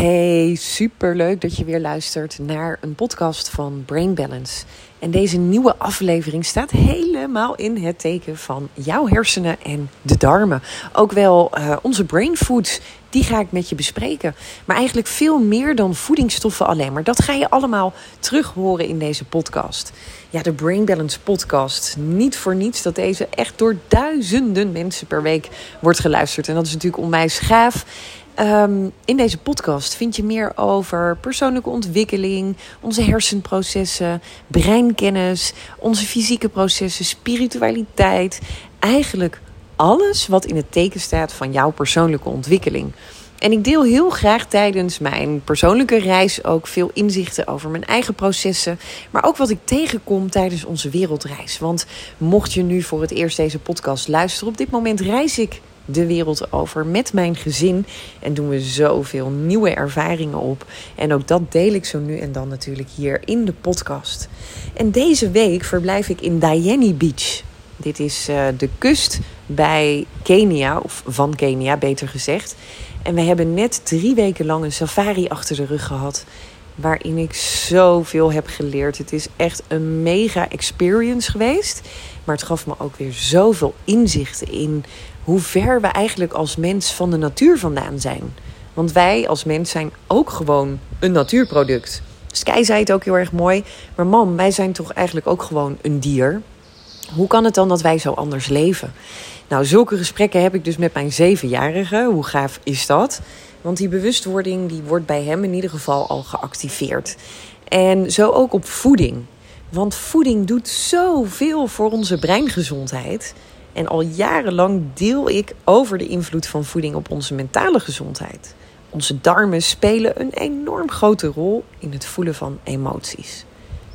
Hey, superleuk dat je weer luistert naar een podcast van Brain Balance. En deze nieuwe aflevering staat helemaal in het teken van jouw hersenen en de darmen. Ook wel onze brain foods, die ga ik met je bespreken. Maar eigenlijk veel meer dan voedingsstoffen alleen. Maar dat ga je allemaal terug horen in deze podcast. Ja, de Brain Balance podcast. Niet voor niets dat deze echt door duizenden mensen per week wordt geluisterd. En dat is natuurlijk onwijs gaaf. In deze podcast vind je meer over persoonlijke ontwikkeling, onze hersenprocessen, breinkennis, onze fysieke processen, spiritualiteit. Eigenlijk alles wat in het teken staat van jouw persoonlijke ontwikkeling. En ik deel heel graag tijdens mijn persoonlijke reis ook veel inzichten over mijn eigen processen. Maar ook wat ik tegenkom tijdens onze wereldreis. Want mocht je nu voor het eerst deze podcast luisteren, op dit moment reis ik de wereld over met mijn gezin. En doen we zoveel nieuwe ervaringen op. En ook dat deel ik zo nu en dan natuurlijk hier in de podcast. En deze week verblijf ik in Diani Beach. Dit is de kust bij Kenia, of van Kenia beter gezegd. En we hebben net 3 weken lang een safari achter de rug gehad, waarin ik zoveel heb geleerd. Het is echt een mega experience geweest. Maar het gaf me ook weer zoveel inzichten in hoe ver we eigenlijk als mens van de natuur vandaan zijn. Want wij als mens zijn ook gewoon een natuurproduct. Sky zei het ook heel erg mooi. Maar mam, wij zijn toch eigenlijk ook gewoon een dier? Hoe kan het dan dat wij zo anders leven? Nou, zulke gesprekken heb ik dus met mijn 7-jarige. Hoe gaaf is dat? Want die bewustwording die wordt bij hem in ieder geval al geactiveerd. En zo ook op voeding. Want voeding doet zoveel voor onze breingezondheid. En al jarenlang deel ik over de invloed van voeding op onze mentale gezondheid. Onze darmen spelen een enorm grote rol in het voelen van emoties.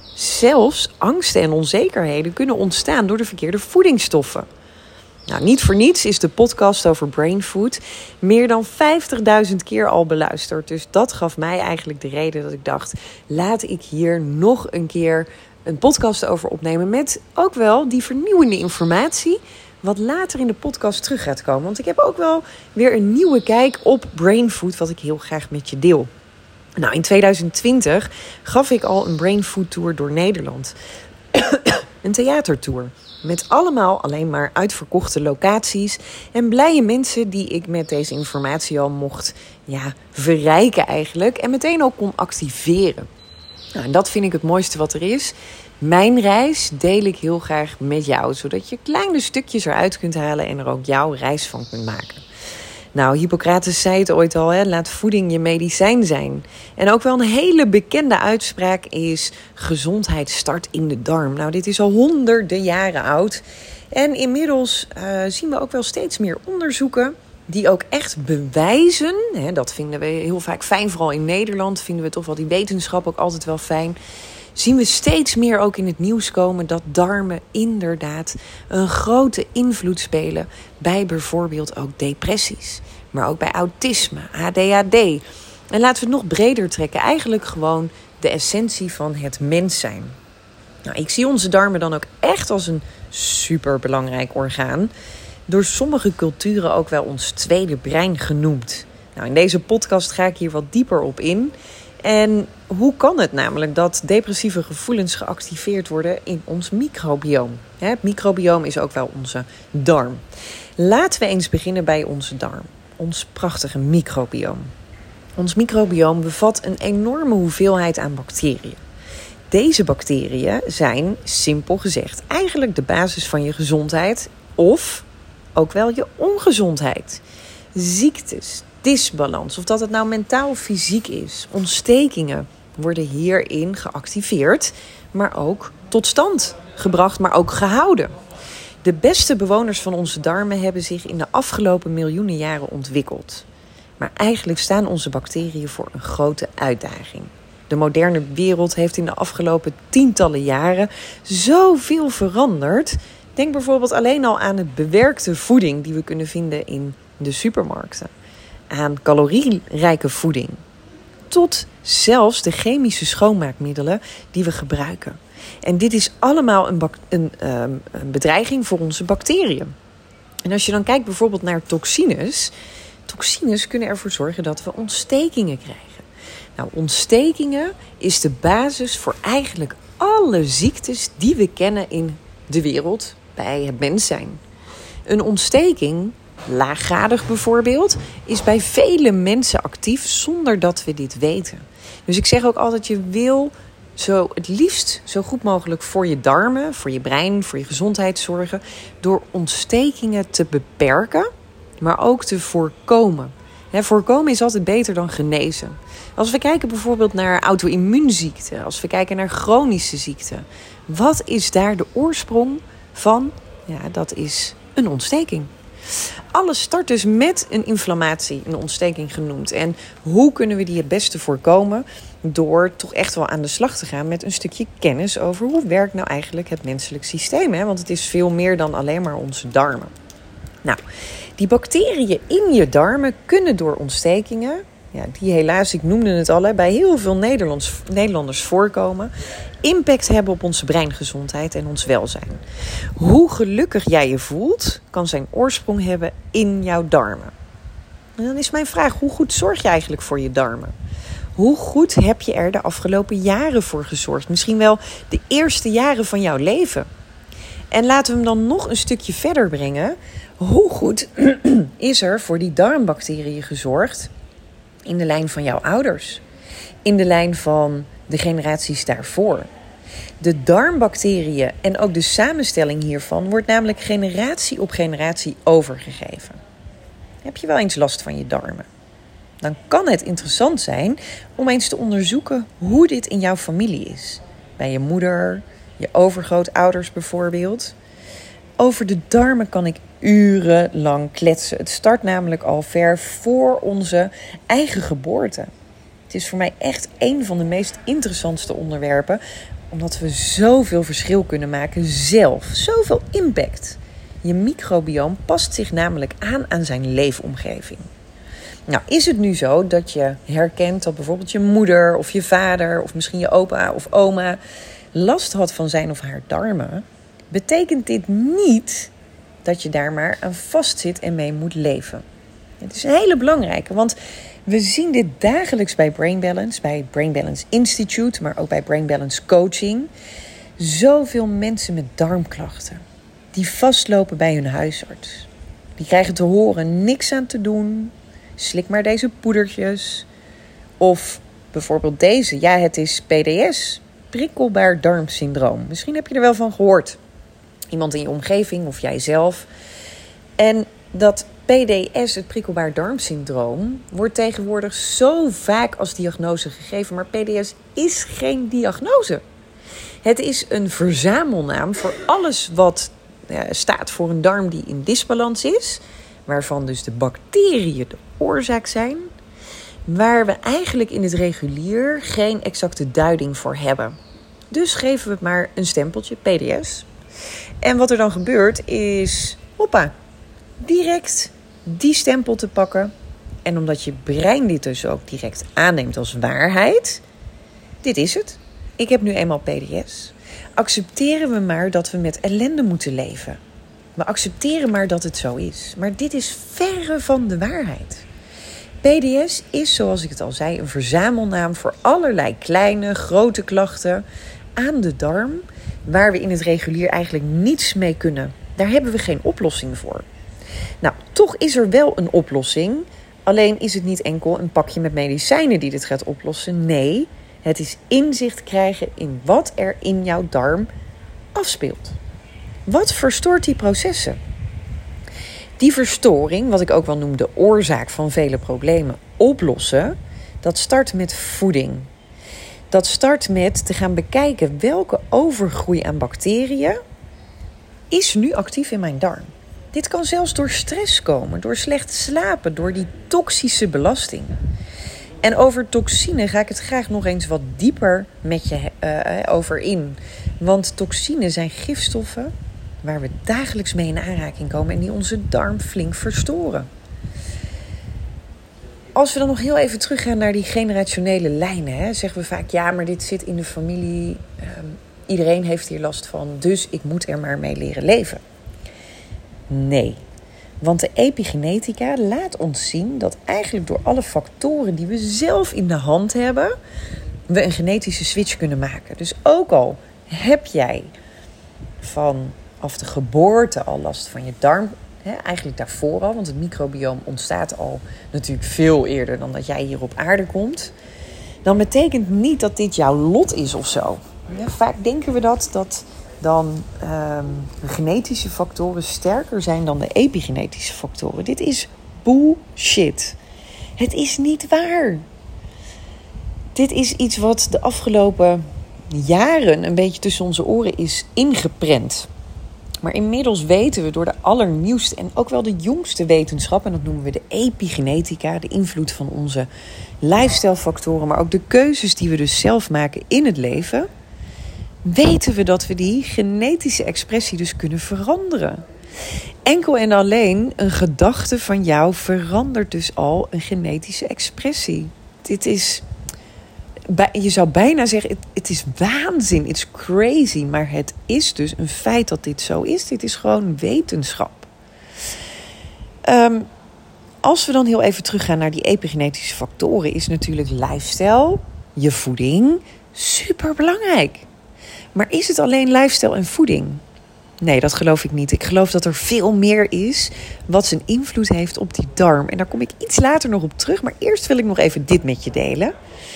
Zelfs angsten en onzekerheden kunnen ontstaan door de verkeerde voedingsstoffen. Nou, niet voor niets is de podcast over brain food meer dan 50.000 keer al beluisterd. Dus dat gaf mij eigenlijk de reden dat ik dacht, laat ik hier nog een keer een podcast over opnemen met ook wel die vernieuwende informatie, wat later in de podcast terug gaat komen. Want ik heb ook wel weer een nieuwe kijk op brain food, wat ik heel graag met je deel. Nou, in 2020 gaf ik al een brain food tour door Nederland. Een theatertour. Met allemaal alleen maar uitverkochte locaties en blije mensen die ik met deze informatie al mocht verrijken eigenlijk. En meteen ook kon activeren. Nou, en dat vind ik het mooiste wat er is. Mijn reis deel ik heel graag met jou, zodat je kleine stukjes eruit kunt halen en er ook jouw reis van kunt maken. Nou, Hippocrates zei het ooit al, laat voeding je medicijn zijn. En ook wel een hele bekende uitspraak is, gezondheid start in de darm. Nou, dit is al honderden jaren oud. En inmiddels zien we ook wel steeds meer onderzoeken die ook echt bewijzen, dat vinden we heel vaak fijn, vooral in Nederland vinden we toch wel die wetenschap ook altijd wel fijn, zien we steeds meer ook in het nieuws komen dat darmen inderdaad een grote invloed spelen bij bijvoorbeeld ook depressies. Maar ook bij autisme, ADHD. En laten we het nog breder trekken. Eigenlijk gewoon de essentie van het mens zijn. Nou, ik zie onze darmen dan ook echt als een superbelangrijk orgaan. Door sommige culturen ook wel ons tweede brein genoemd. Nou, in deze podcast ga ik hier wat dieper op in. En hoe kan het namelijk dat depressieve gevoelens geactiveerd worden in ons microbioom? Het microbioom is ook wel onze darm. Laten we eens beginnen bij onze darm. Ons prachtige microbioom. Ons microbioom bevat een enorme hoeveelheid aan bacteriën. Deze bacteriën zijn, simpel gezegd, eigenlijk de basis van je gezondheid of ook wel je ongezondheid. Ziektes, disbalans, of dat het nou mentaal of fysiek is, ontstekingen worden hierin geactiveerd, maar ook tot stand gebracht, maar ook gehouden. De beste bewoners van onze darmen hebben zich in de afgelopen miljoenen jaren ontwikkeld. Maar eigenlijk staan onze bacteriën voor een grote uitdaging. De moderne wereld heeft in de afgelopen tientallen jaren zoveel veranderd. Denk bijvoorbeeld alleen al aan het bewerkte voeding die we kunnen vinden in de supermarkten. Aan calorierijke voeding. Tot zelfs de chemische schoonmaakmiddelen die we gebruiken. En dit is allemaal een bedreiging voor onze bacteriën. En als je dan kijkt bijvoorbeeld naar toxines, toxines kunnen ervoor zorgen dat we ontstekingen krijgen. Nou, ontstekingen is de basis voor eigenlijk alle ziektes die we kennen in de wereld bij het mens zijn. Een ontsteking, laaggradig bijvoorbeeld, is bij vele mensen actief zonder dat we dit weten. Dus ik zeg ook altijd, je wil het liefst zo goed mogelijk voor je darmen, voor je brein, voor je gezondheid zorgen, door ontstekingen te beperken, maar ook te voorkomen. Voorkomen is altijd beter dan genezen. Als we kijken bijvoorbeeld naar auto-immuunziekten, als we kijken naar chronische ziekten, wat is daar de oorsprong van? Ja, dat is een ontsteking. Alles start dus met een inflammatie, een ontsteking genoemd. En hoe kunnen we die het beste voorkomen? Door toch echt wel aan de slag te gaan met een stukje kennis over hoe werkt nou eigenlijk het menselijk systeem. Want het is veel meer dan alleen maar onze darmen. Nou, die bacteriën in je darmen kunnen door ontstekingen, die helaas, ik noemde het al, bij heel veel Nederlanders voorkomen, impact hebben op onze breingezondheid en ons welzijn. Hoe gelukkig jij je voelt, kan zijn oorsprong hebben in jouw darmen. En dan is mijn vraag, hoe goed zorg je eigenlijk voor je darmen? Hoe goed heb je er de afgelopen jaren voor gezorgd? Misschien wel de eerste jaren van jouw leven. En laten we hem dan nog een stukje verder brengen. Hoe goed is er voor die darmbacteriën gezorgd in de lijn van jouw ouders? In de lijn van de generaties daarvoor? De darmbacteriën en ook de samenstelling hiervan wordt namelijk generatie op generatie overgegeven. Heb je wel eens last van je darmen? Dan kan het interessant zijn om eens te onderzoeken hoe dit in jouw familie is. Bij je moeder, je overgrootouders bijvoorbeeld. Over de darmen kan ik urenlang kletsen. Het start namelijk al ver voor onze eigen geboorte. Het is voor mij echt een van de meest interessantste onderwerpen, omdat we zoveel verschil kunnen maken zelf. Zoveel impact. Je microbioom past zich namelijk aan zijn leefomgeving. Nou, is het nu zo dat je herkent dat bijvoorbeeld je moeder of je vader of misschien je opa of oma last had van zijn of haar darmen, betekent dit niet dat je daar maar aan vastzit en mee moet leven. Het is een hele belangrijke, want we zien dit dagelijks bij Brain Balance, bij het Brain Balance Institute, maar ook bij Brain Balance Coaching. Zoveel mensen met darmklachten die vastlopen bij hun huisarts. Die krijgen te horen niks aan te doen, slik maar deze poedertjes. Of bijvoorbeeld deze, het is PDS, prikkelbaar darmsyndroom. Misschien heb je er wel van gehoord. Iemand in je omgeving of jijzelf. En dat PDS, het prikkelbaar darmsyndroom, wordt tegenwoordig zo vaak als diagnose gegeven. Maar PDS is geen diagnose. Het is een verzamelnaam voor alles wat staat voor een darm die in disbalans is. Waarvan dus de bacteriën de oorzaak zijn. Waar we eigenlijk in het regulier geen exacte duiding voor hebben. Dus geven we het maar een stempeltje, PDS. En wat er dan gebeurt is, direct die stempel te pakken. En omdat je brein dit dus ook direct aanneemt als waarheid. Dit is het. Ik heb nu eenmaal PDS. Accepteren we maar dat we met ellende moeten leven. We accepteren maar dat het zo is. Maar dit is verre van de waarheid. PDS is, zoals ik het al zei, een verzamelnaam voor allerlei kleine, grote klachten aan de darm, waar we in het regulier eigenlijk niets mee kunnen. Daar hebben we geen oplossing voor. Nou, toch is er wel een oplossing. Alleen is het niet enkel een pakje met medicijnen die dit gaat oplossen. Nee, het is inzicht krijgen in wat er in jouw darm afspeelt. Wat verstoort die processen? Die verstoring, wat ik ook wel noem de oorzaak van vele problemen, oplossen, dat start met voeding. Dat start met te gaan bekijken welke overgroei aan bacteriën is nu actief in mijn darm. Dit kan zelfs door stress komen, door slecht slapen, door die toxische belasting. En over toxine ga ik het graag nog eens wat dieper met je over in. Want toxine zijn gifstoffen waar we dagelijks mee in aanraking komen en die onze darm flink verstoren. Als we dan nog heel even teruggaan naar die generationele lijnen, zeggen we vaak, maar dit zit in de familie. Iedereen heeft hier last van, dus ik moet er maar mee leren leven. Nee, Want de epigenetica laat ons zien dat eigenlijk door alle factoren die we zelf in de hand hebben, we een genetische switch kunnen maken. Dus ook al heb jij vanaf de geboorte al last van je darm, eigenlijk daarvoor al, want het microbioom ontstaat al natuurlijk veel eerder dan dat jij hier op aarde komt, dan betekent niet dat dit jouw lot is of zo. Ja, vaak denken we dat dan de genetische factoren sterker zijn dan de epigenetische factoren. Dit is bullshit. Het is niet waar. Dit is iets wat de afgelopen jaren een beetje tussen onze oren is ingeprent. Maar inmiddels weten we door de allernieuwste en ook wel de jongste wetenschap, en dat noemen we de epigenetica, de invloed van onze lifestylefactoren, maar ook de keuzes die we dus zelf maken in het leven, weten we dat we die genetische expressie dus kunnen veranderen. Enkel en alleen een gedachte van jou verandert dus al een genetische expressie. Dit is, je zou bijna zeggen, het is waanzin, it's crazy. Maar het is dus een feit dat dit zo is. Dit is gewoon wetenschap. Als we dan heel even teruggaan naar die epigenetische factoren, is natuurlijk lifestyle, je voeding, super belangrijk. Maar is het alleen lifestyle en voeding? Nee, dat geloof ik niet. Ik geloof dat er veel meer is wat zijn invloed heeft op die darm. En daar kom ik iets later nog op terug. Maar eerst wil ik nog even dit met je delen.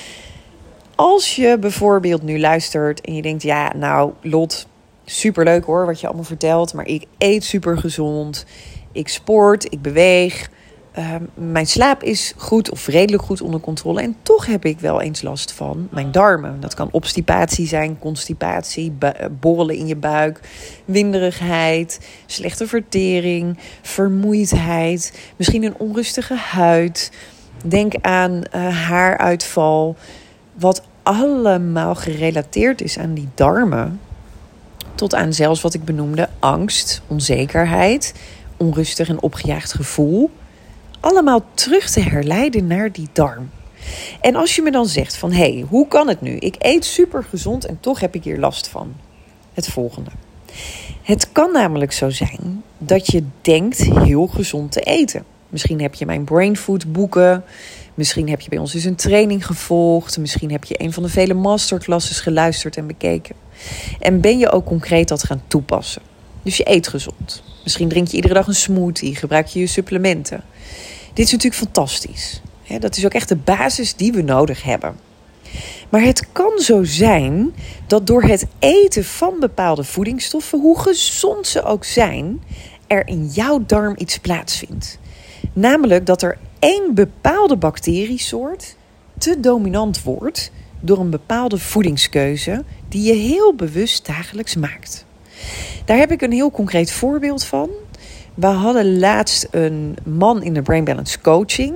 Als je bijvoorbeeld nu luistert en je denkt, ja, nou Lot, superleuk hoor wat je allemaal vertelt. Maar ik eet super gezond. Ik sport, ik beweeg. Mijn slaap is goed of redelijk goed onder controle. En toch heb ik wel eens last van mijn darmen. Dat kan obstipatie zijn, constipatie, borrelen in je buik, winderigheid, slechte vertering, vermoeidheid, misschien een onrustige huid. Denk aan haaruitval, wat allemaal gerelateerd is aan die darmen. Tot aan zelfs wat ik benoemde, angst, onzekerheid, onrustig en opgejaagd gevoel. Allemaal terug te herleiden naar die darm. En als je me dan zegt van, hé, hoe kan het nu? Ik eet super gezond en toch heb ik hier last van. Het volgende. Het kan namelijk zo zijn dat je denkt heel gezond te eten. Misschien heb je mijn Brain Food boeken. Misschien heb je bij ons dus een training gevolgd. Misschien heb je een van de vele masterclasses geluisterd en bekeken. En ben je ook concreet dat gaan toepassen. Dus je eet gezond. Misschien drink je iedere dag een smoothie. Gebruik je supplementen. Dit is natuurlijk fantastisch. Dat is ook echt de basis die we nodig hebben. Maar het kan zo zijn dat door het eten van bepaalde voedingsstoffen, hoe gezond ze ook zijn, er in jouw darm iets plaatsvindt. Namelijk dat er één bepaalde bacteriesoort te dominant wordt door een bepaalde voedingskeuze die je heel bewust dagelijks maakt. Daar heb ik een heel concreet voorbeeld van. We hadden laatst een man in de Brain Balance coaching.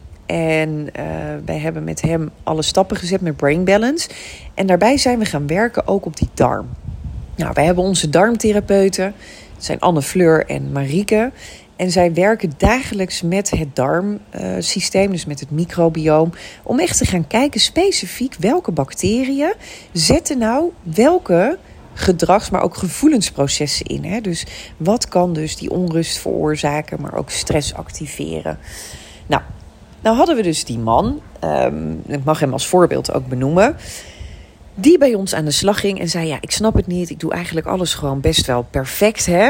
En wij hebben met hem alle stappen gezet met Brain Balance. En daarbij zijn we gaan werken ook op die darm. Nou, wij hebben onze darmtherapeuten. Dat zijn Anne Fleur en Marieke. En zij werken dagelijks met het darmsysteem, dus met het microbioom, om echt te gaan kijken specifiek welke bacteriën zetten nou welke gedrags, maar ook gevoelensprocessen in. Hè? Dus wat kan dus die onrust veroorzaken, maar ook stress activeren. Nou hadden we dus die man, ik mag hem als voorbeeld ook benoemen, die bij ons aan de slag ging en zei, ja, ik snap het niet, ik doe eigenlijk alles gewoon best wel perfect, hè.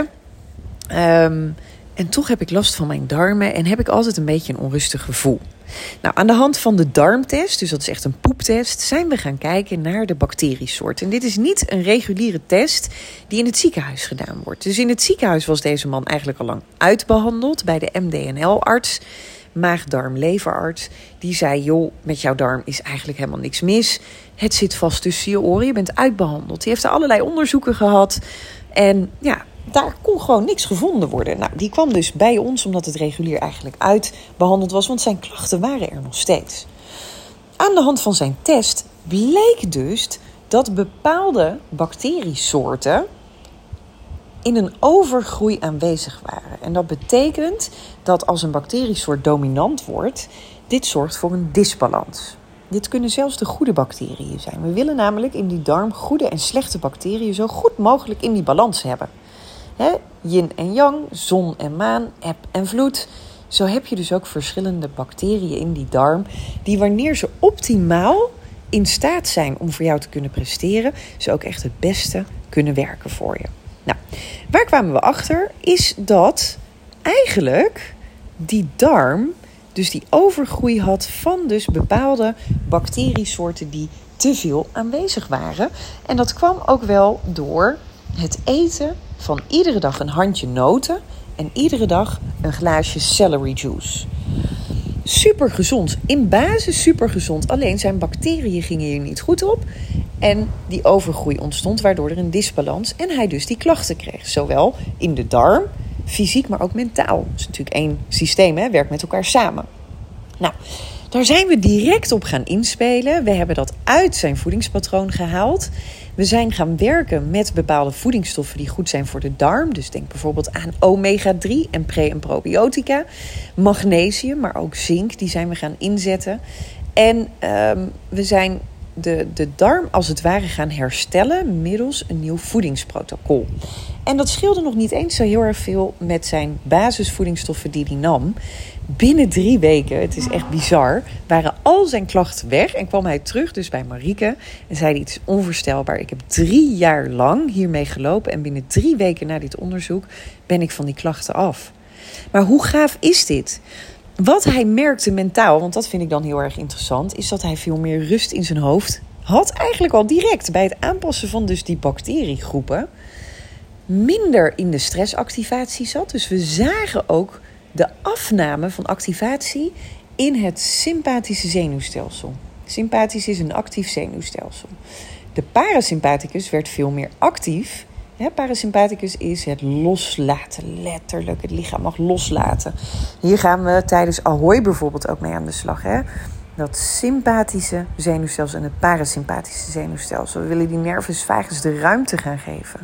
En toch heb ik last van mijn darmen en heb ik altijd een beetje een onrustig gevoel. Nou, aan de hand van de darmtest, dus dat is echt een poeptest, zijn we gaan kijken naar de bacteriesoort. En dit is niet een reguliere test die in het ziekenhuis gedaan wordt. Dus in het ziekenhuis was deze man eigenlijk al lang uitbehandeld bij de MDNL-arts, maag-darm-leverarts. Die zei, joh, met jouw darm is eigenlijk helemaal niks mis. Het zit vast tussen je oren, je bent uitbehandeld. Die heeft er allerlei onderzoeken gehad en ja, daar kon gewoon niks gevonden worden. Nou, die kwam dus bij ons omdat het regulier eigenlijk uitbehandeld was, want zijn klachten waren er nog steeds. Aan de hand van zijn test bleek dus dat bepaalde bacteriesoorten in een overgroei aanwezig waren. En dat betekent dat als een bacteriesoort dominant wordt, dit zorgt voor een disbalans. Dit kunnen zelfs de goede bacteriën zijn. We willen namelijk in die darm goede en slechte bacteriën zo goed mogelijk in die balans hebben. Yin en yang, zon en maan, eb en vloed. Zo heb je dus ook verschillende bacteriën in die darm die wanneer ze optimaal in staat zijn om voor jou te kunnen presteren, ze ook echt het beste kunnen werken voor je. Nou, waar kwamen we achter? Is dat eigenlijk die darm dus die overgroei had van dus bepaalde bacteriesoorten die te veel aanwezig waren. En dat kwam ook wel door het eten van iedere dag een handje noten en iedere dag een glaasje celery juice. Super gezond, in basis super gezond. Alleen zijn bacteriën gingen hier niet goed op. En die overgroei ontstond, waardoor er een disbalans. En hij dus die klachten kreeg. Zowel in de darm, fysiek, maar ook mentaal. Dat is natuurlijk één systeem, werkt met elkaar samen. Nou, daar zijn we direct op gaan inspelen. We hebben dat uit zijn voedingspatroon gehaald. We zijn gaan werken met bepaalde voedingsstoffen die goed zijn voor de darm. Dus denk bijvoorbeeld aan omega-3 en pre- en probiotica. Magnesium, maar ook zink, die zijn we gaan inzetten. En we zijn de darm als het ware gaan herstellen middels een nieuw voedingsprotocol. En dat scheelde nog niet eens zo heel erg veel met zijn basisvoedingsstoffen die hij nam. Binnen 3 weken, het is echt bizar, waren al zijn klachten weg. En kwam hij terug dus bij Marieke en zei: het is onvoorstelbaar. Ik heb 3 jaar lang hiermee gelopen en binnen 3 weken na dit onderzoek ben ik van die klachten af. Maar hoe gaaf is dit? Wat hij merkte mentaal, want dat vind ik dan heel erg interessant, is dat hij veel meer rust in zijn hoofd had. Eigenlijk al direct bij het aanpassen van dus die bacteriegroepen. Minder in de stressactivatie zat. Dus we zagen ook de afname van activatie in het sympathische zenuwstelsel. Sympathisch is een actief zenuwstelsel. De parasympathicus werd veel meer actief. Parasympathicus is het loslaten, letterlijk. Het lichaam mag loslaten. Hier gaan we tijdens Ahoy bijvoorbeeld ook mee aan de slag. Dat sympathische zenuwstelsel en het parasympathische zenuwstelsel. We willen die nervus vagus de ruimte gaan geven.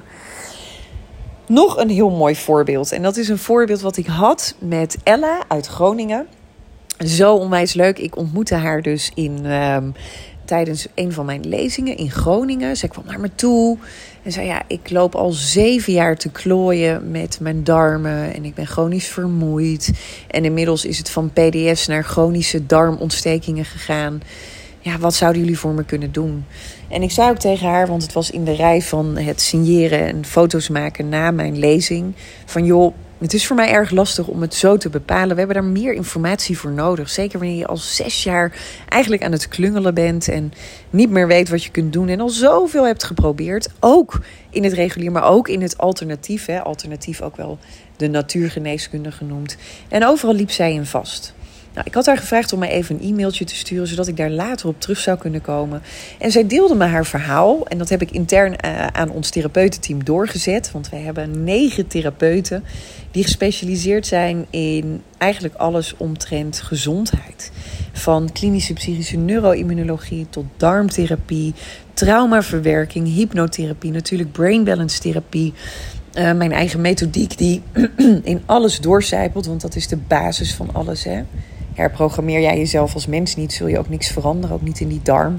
Nog een heel mooi voorbeeld. En dat is een voorbeeld wat ik had met Ella uit Groningen. Zo onwijs leuk. Ik ontmoette haar dus tijdens een van mijn lezingen in Groningen. Zij kwam naar me toe en zei: ik loop al 7 jaar te klooien met mijn darmen en ik ben chronisch vermoeid. En inmiddels is het van PDS naar chronische darmontstekingen gegaan. Wat zouden jullie voor me kunnen doen? En ik zei ook tegen haar, want het was in de rij van het signeren en foto's maken na mijn lezing, van joh, het is voor mij erg lastig om het zo te bepalen. We hebben daar meer informatie voor nodig. Zeker wanneer je al 6 jaar eigenlijk aan het klungelen bent en niet meer weet wat je kunt doen en al zoveel hebt geprobeerd. Ook in het regulier, maar ook in het alternatief. Alternatief ook wel de natuurgeneeskunde genoemd. En overal liep zij in vast. Nou, ik had haar gevraagd om mij even een e-mailtje te sturen, zodat ik daar later op terug zou kunnen komen. En zij deelde me haar verhaal. En dat heb ik intern aan ons therapeutenteam doorgezet. Want wij hebben 9 therapeuten die gespecialiseerd zijn in eigenlijk alles omtrent gezondheid. Van klinische psychische neuroimmunologie tot darmtherapie, traumaverwerking, hypnotherapie, natuurlijk brain balance therapie. Mijn eigen methodiek die in alles doorcijpelt, want dat is de basis van alles. Herprogrammeer jij jezelf als mens niet, zul je ook niks veranderen, ook niet in die darm.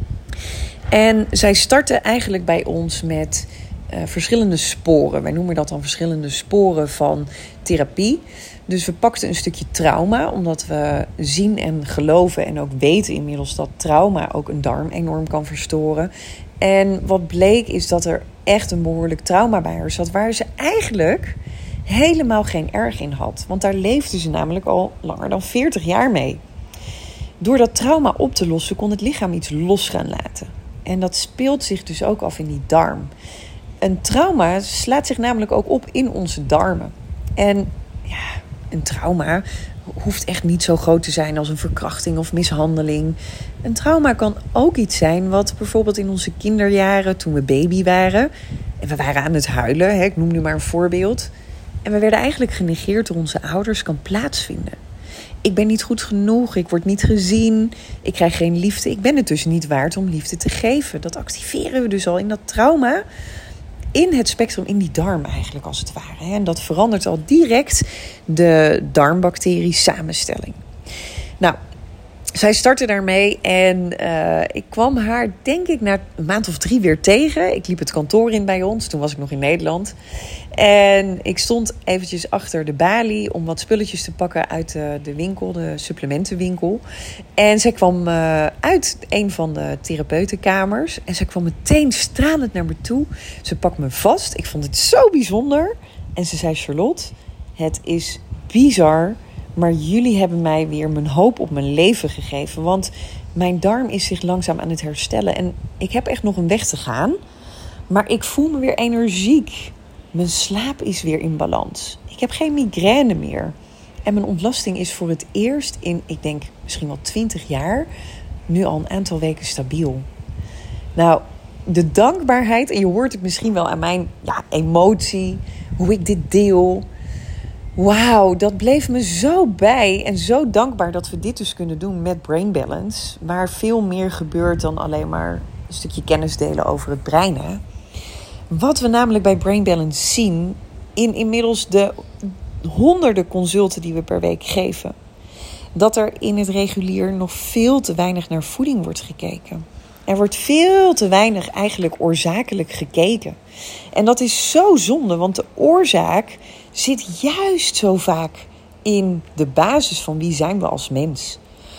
En zij starten eigenlijk bij ons met verschillende sporen. Wij noemen dat dan verschillende sporen van therapie. Dus we pakten een stukje trauma, omdat we zien en geloven en ook weten inmiddels dat trauma ook een darm enorm kan verstoren. En wat bleek is dat er echt een behoorlijk trauma bij haar zat, waar ze eigenlijk helemaal geen erg in had. Want daar leefde ze namelijk al langer dan 40 jaar mee. Door dat trauma op te lossen kon het lichaam iets los gaan laten. En dat speelt zich dus ook af in die darm. Een trauma slaat zich namelijk ook op in onze darmen. En een trauma hoeft echt niet zo groot te zijn als een verkrachting of mishandeling. Een trauma kan ook iets zijn wat bijvoorbeeld in onze kinderjaren, toen we baby waren, en we waren aan het huilen, ik noem nu maar een voorbeeld, en we werden eigenlijk genegeerd door onze ouders, kan plaatsvinden. Ik ben niet goed genoeg, ik word niet gezien, ik krijg geen liefde, ik ben het dus niet waard om liefde te geven. Dat activeren we dus al in dat trauma, in het spectrum, in die darm eigenlijk als het ware. En dat verandert al direct de darmbacterie samenstelling. Nou, zij startte daarmee en ik kwam haar denk ik na een maand of 3 weer tegen. Ik liep het kantoor in bij ons, toen was ik nog in Nederland. En ik stond eventjes achter de balie om wat spulletjes te pakken uit de winkel, de supplementenwinkel. En zij kwam uit een van de therapeutenkamers en zij kwam meteen stralend naar me toe. Ze pakte me vast, ik vond het zo bijzonder. En ze zei: Charlotte, het is bizar, maar jullie hebben mij weer mijn hoop op mijn leven gegeven. Want mijn darm is zich langzaam aan het herstellen. En ik heb echt nog een weg te gaan. Maar ik voel me weer energiek. Mijn slaap is weer in balans. Ik heb geen migraine meer. En mijn ontlasting is voor het eerst in, ik denk misschien wel 20 jaar... nu al een aantal weken stabiel. Nou, de dankbaarheid, en je hoort het misschien wel aan mijn emotie, hoe ik dit deel. Wauw, dat bleef me zo bij en zo dankbaar dat we dit dus kunnen doen met Brain Balance. Waar veel meer gebeurt dan alleen maar een stukje kennis delen over het brein. Hè? Wat we namelijk bij Brain Balance zien in inmiddels de honderden consulten die we per week geven. Dat er in het regulier nog veel te weinig naar voeding wordt gekeken. Er wordt veel te weinig eigenlijk oorzakelijk gekeken. En dat is zo zonde, want de oorzaak zit juist zo vaak in de basis van wie zijn we als mens.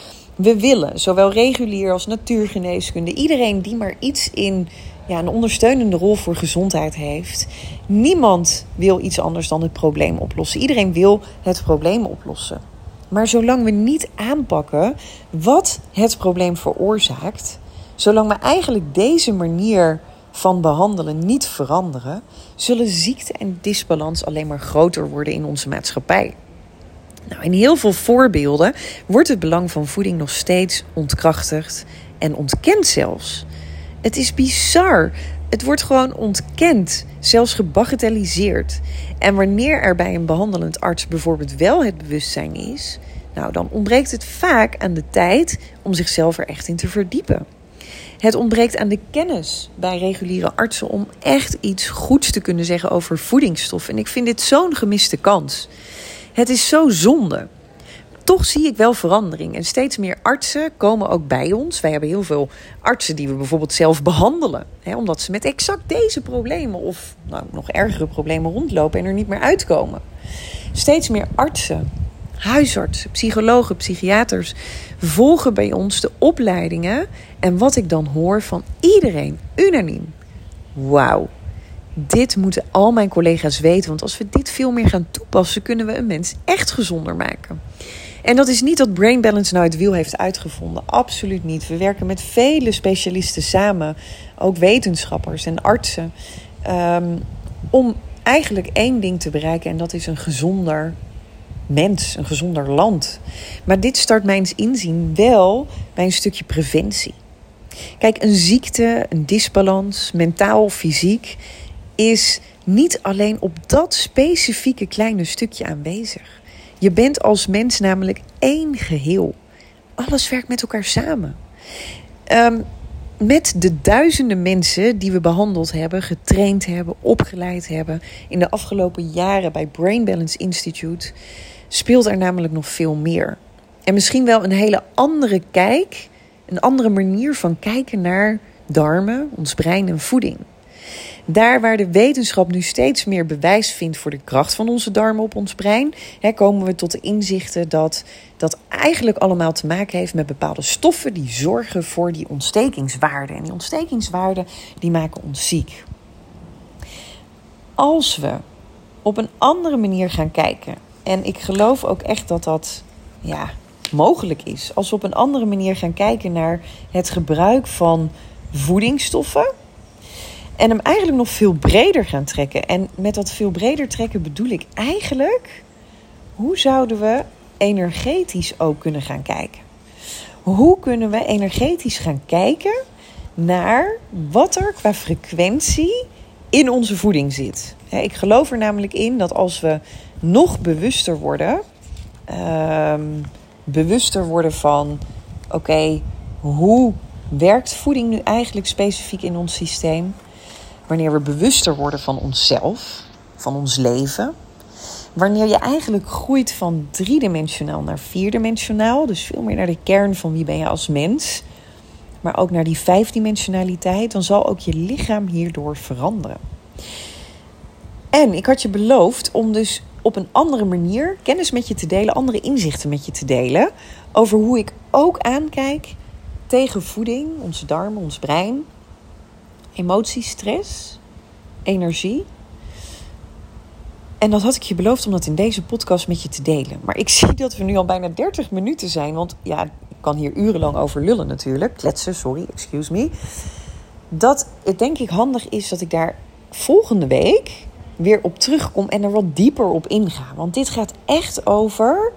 We willen, zowel regulier als natuurgeneeskunde, iedereen die maar iets in een ondersteunende rol voor gezondheid heeft. Niemand wil iets anders dan het probleem oplossen. Iedereen wil het probleem oplossen. Maar zolang we niet aanpakken wat het probleem veroorzaakt, zolang we eigenlijk deze manier van behandelen niet veranderen, zullen ziekte en disbalans alleen maar groter worden in onze maatschappij. Nou, in heel veel voorbeelden wordt het belang van voeding nog steeds ontkrachtigd en ontkend zelfs. Het is bizar. Het wordt gewoon ontkend, zelfs gebagatelliseerd. En wanneer er bij een behandelend arts bijvoorbeeld wel het bewustzijn is, dan ontbreekt het vaak aan de tijd om zichzelf er echt in te verdiepen. Het ontbreekt aan de kennis bij reguliere artsen om echt iets goeds te kunnen zeggen over voedingsstoffen. En ik vind dit zo'n gemiste kans. Het is zo zonde. Toch zie ik wel verandering. En steeds meer artsen komen ook bij ons. Wij hebben heel veel artsen die we bijvoorbeeld zelf behandelen. Omdat ze met exact deze problemen of nog ergere problemen rondlopen en er niet meer uitkomen. Steeds meer artsen, huisartsen, psychologen, psychiaters volgen bij ons de opleidingen. En wat ik dan hoor van iedereen, unaniem. Wauw, dit moeten al mijn collega's weten. Want als we dit veel meer gaan toepassen, kunnen we een mens echt gezonder maken. En dat is niet dat Brain Balance het wiel heeft uitgevonden. Absoluut niet. We werken met vele specialisten samen. Ook wetenschappers en artsen. Om eigenlijk één ding te bereiken. En dat is een gezonder mens, een gezonder land. Maar dit start mijns inzien wel bij een stukje preventie. Kijk, een ziekte, een disbalans, mentaal of fysiek, is niet alleen op dat specifieke kleine stukje aanwezig. Je bent als mens namelijk één geheel. Alles werkt met elkaar samen. Met de duizenden mensen die we behandeld hebben, getraind hebben, opgeleid hebben in de afgelopen jaren bij Brain Balance Institute, speelt er namelijk nog veel meer. En misschien wel een hele andere kijk, een andere manier van kijken naar darmen, ons brein en voeding. Daar waar de wetenschap nu steeds meer bewijs vindt voor de kracht van onze darmen op ons brein, komen we tot de inzichten dat dat eigenlijk allemaal te maken heeft met bepaalde stoffen die zorgen voor die ontstekingswaarden. En die ontstekingswaarden die maken ons ziek. Als we op een andere manier gaan kijken, en ik geloof ook echt dat dat mogelijk is, als we op een andere manier gaan kijken naar het gebruik van voedingsstoffen, en hem eigenlijk nog veel breder gaan trekken. En met dat veel breder trekken bedoel ik eigenlijk, hoe zouden we energetisch ook kunnen gaan kijken? Hoe kunnen we energetisch gaan kijken naar wat er qua frequentie in onze voeding zit? Ik geloof er namelijk in dat als we nog bewuster worden van, oké, hoe werkt voeding nu eigenlijk specifiek in ons systeem? Wanneer we bewuster worden van onszelf, van ons leven, Wanneer je eigenlijk groeit van 3-dimensionaal naar 4-dimensionaal. Dus veel meer naar de kern van wie ben je als mens. Maar ook naar die 5-dimensionaliteit. Dan zal ook je lichaam hierdoor veranderen. En ik had je beloofd om dus op een andere manier kennis met je te delen. Andere inzichten met je te delen. Over hoe ik ook aankijk tegen voeding. Onze darmen, ons brein. Emotie, stress. Energie. En dat had ik je beloofd om dat in deze podcast met je te delen. Maar ik zie dat we nu al bijna 30 minuten zijn. Want ja, ik kan hier urenlang over lullen natuurlijk. Kletsen, sorry, excuse me. Dat het denk ik handig is dat ik daar volgende week weer op terugkom en er wat dieper op inga. Want dit gaat echt over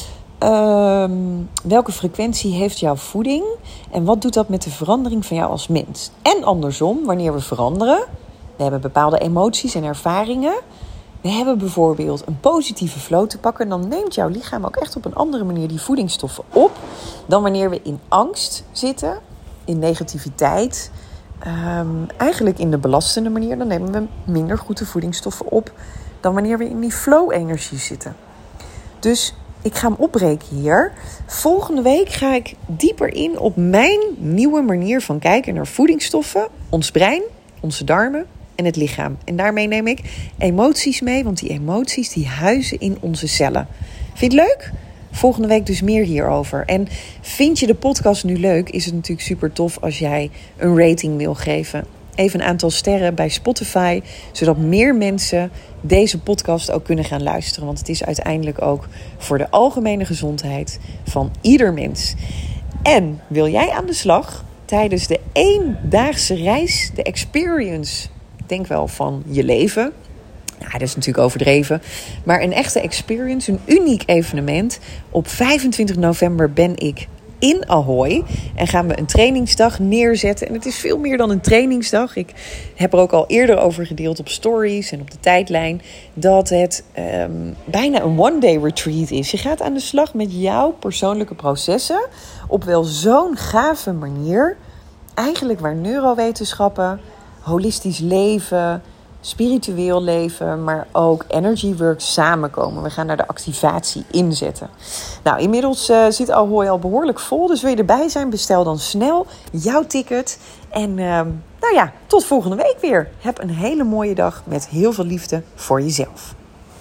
welke frequentie heeft jouw voeding en wat doet dat met de verandering van jou als mens. En andersom, wanneer we veranderen, we hebben bepaalde emoties en ervaringen. We hebben bijvoorbeeld een positieve flow te pakken. Dan neemt jouw lichaam ook echt op een andere manier die voedingsstoffen op. Dan wanneer we in angst zitten, in negativiteit. Eigenlijk in de belastende manier. Dan nemen we minder goed de voedingsstoffen op dan wanneer we in die flow-energie zitten. Dus ik ga hem opbreken hier. Volgende week ga ik dieper in op mijn nieuwe manier van kijken naar voedingsstoffen. Ons brein, onze darmen. En het lichaam. En daarmee neem ik emoties mee. Want die emoties die huizen in onze cellen. Vind je het leuk? Volgende week dus meer hierover. En vind je de podcast nu leuk? Is het natuurlijk super tof als jij een rating wil geven. Even een aantal sterren bij Spotify. Zodat meer mensen deze podcast ook kunnen gaan luisteren. Want het is uiteindelijk ook voor de algemene gezondheid van ieder mens. En wil jij aan de slag tijdens de 1-daagse reis, de experience, denk wel van je leven. Nou, dat is natuurlijk overdreven. Maar een echte experience, een uniek evenement. Op 25 november ben ik in Ahoy. En gaan we een trainingsdag neerzetten. En het is veel meer dan een trainingsdag. Ik heb er ook al eerder over gedeeld op stories en op de tijdlijn. Dat het bijna een one-day retreat is. Je gaat aan de slag met jouw persoonlijke processen. Op wel zo'n gave manier. Eigenlijk waar neurowetenschappen, holistisch leven, spiritueel leven, maar ook energy work samenkomen. We gaan daar de activatie inzetten. Nou, inmiddels zit Ahoy al behoorlijk vol. Dus wil je erbij zijn, bestel dan snel jouw ticket. En tot volgende week weer. Heb een hele mooie dag met heel veel liefde voor jezelf.